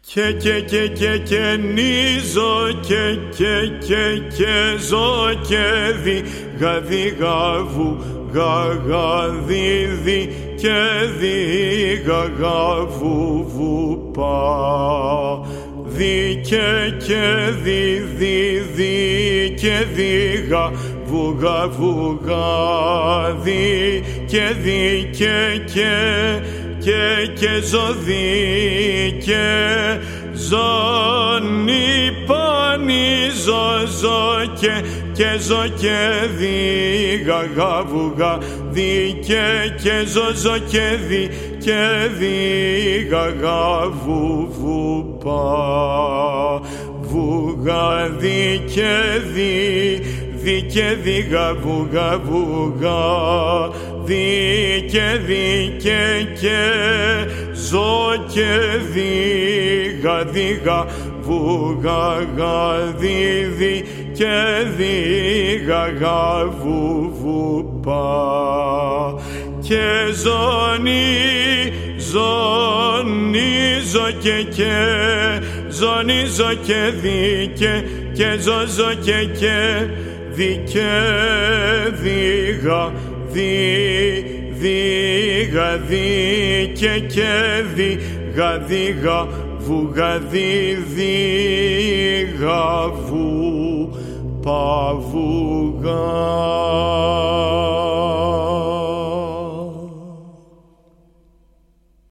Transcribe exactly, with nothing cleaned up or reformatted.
Και και και και και νίζω και και και και ζω και δι γα δι γα βου γα γα δι δι και δι γα γα βου βου πα δι και και δι δι δι και δι γα βου γα βου γα δι και δι και και και και ζω δι και ζώνη πάνη ζω ζω και και ζω και δι γα γα βου γα δι και και ζω ζω και δι και δι γα γα βου βου πα βου γα δι και δι δι και δι γα βου γα βου γα δι και δι και και ζω και δι γα δι γα βου γα γα δι δι και δι γα γα βου βου πα και ζώνη ζώνη ζω και και ζώνη ζω και δι και και ζω ζω και και δι και δι γα δι δι γα δι και και δι γα δι γα βου γα δι δι γα βου πα βου γα.